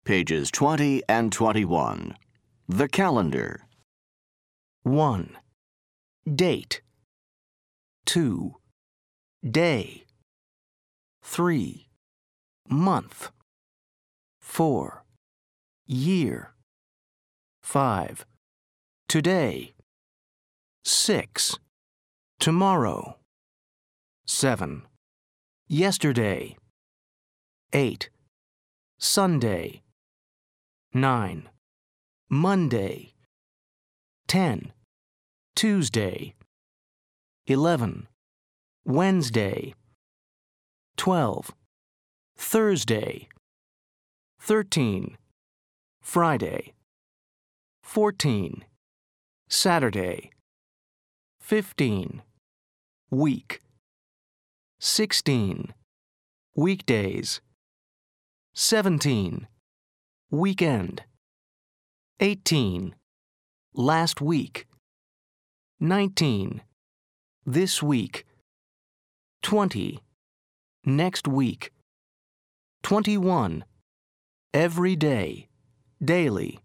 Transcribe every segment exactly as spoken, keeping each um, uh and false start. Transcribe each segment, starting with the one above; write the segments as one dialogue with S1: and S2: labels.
S1: Pages twenty and twenty-one. The calendar.
S2: one. Date. two. Day. three. Month. four. Year. five. Today. six. Tomorrow. seven. Yesterday. eight. Sunday. nine. Monday. ten. Tuesday. eleven. Wednesday. twelve. Thursday. thirteen. Friday. fourteen. Saturday. fifteen. Week. sixteen. Weekdays. seventeen. Weekend. eighteen. Last week. nineteen. This week. twenty. Next week. twenty-one. Every day. Daily.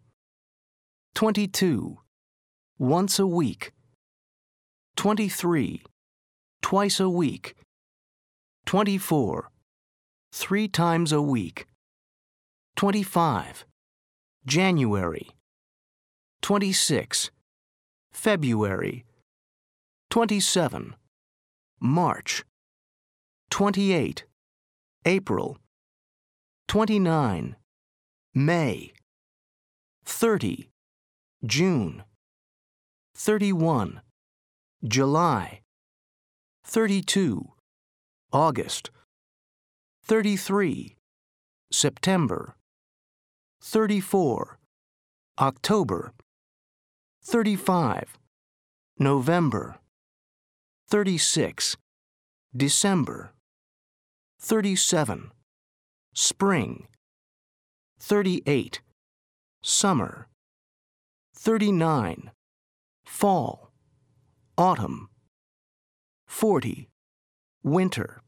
S2: twenty-two. Once a week. twenty-three. Twice a week. twenty-four. Three times a week. twenty-five. January. twenty-six. February. twenty-seven. March. twenty-eight. April. twenty-nine. May. thirty. June. thirty-one. July. thirty-two. August. thirty-three. September. thirty-four. October. thirty-five. November. thirty-six. December. thirty-seven. Spring. thirty-eight. Summer. thirty-nine. Fall. Autumn. forty. Winter.